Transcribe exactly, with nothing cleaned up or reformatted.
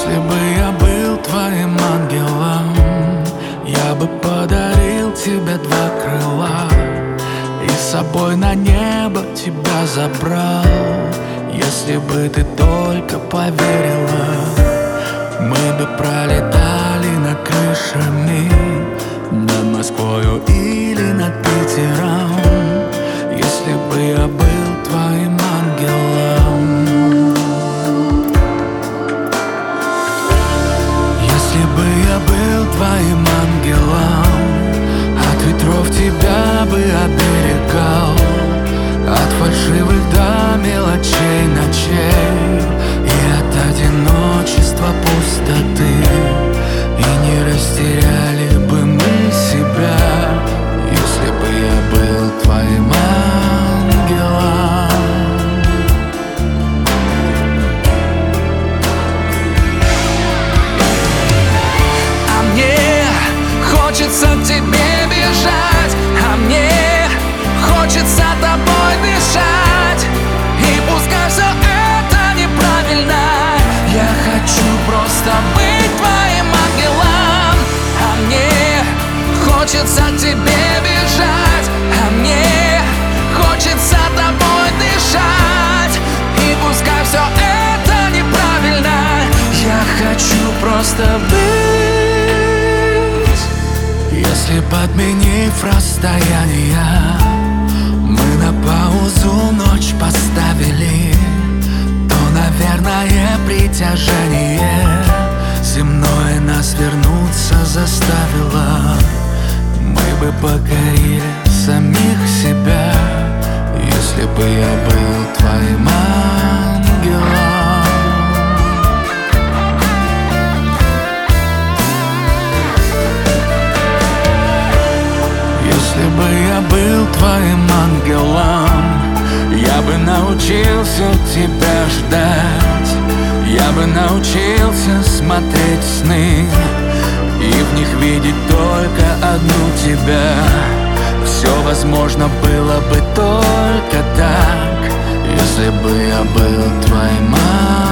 Если бы я был твоим ангелом, я бы подарил тебе два крыла и с собой на небо тебя забрал. Если бы ты только поверила, мы бы пролетали над крышами, над Москвою или над Питером. Если бы я был твоим ангелом. Если бы я был твоим ангелом, от ветров тебя бы оберегал, от фальшивых до мелочей ночей и от одиночества пустоты. И не растеряли бы мы себя, если бы я был твоим ангелом. А мне хочется к тебе бежать, а мне хочется тобой дышать. И пускай все это неправильно, я хочу просто быть твоим ангелом. А мне хочется к тебе бежать, а мне хочется тобой дышать. И пускай все это неправильно, я хочу просто быть. Если, подменив расстояние, мы на паузу ночь поставили, то, наверное, притяжение земное нас вернуться заставило. Мы бы покорили самих себя, если бы я был твоим ангелом. Если бы я был твоим ангелом, я бы научился тебя ждать. Я бы научился смотреть сны и в них видеть только одну тебя. Все возможно было бы только так, если бы я был твоим ангелом.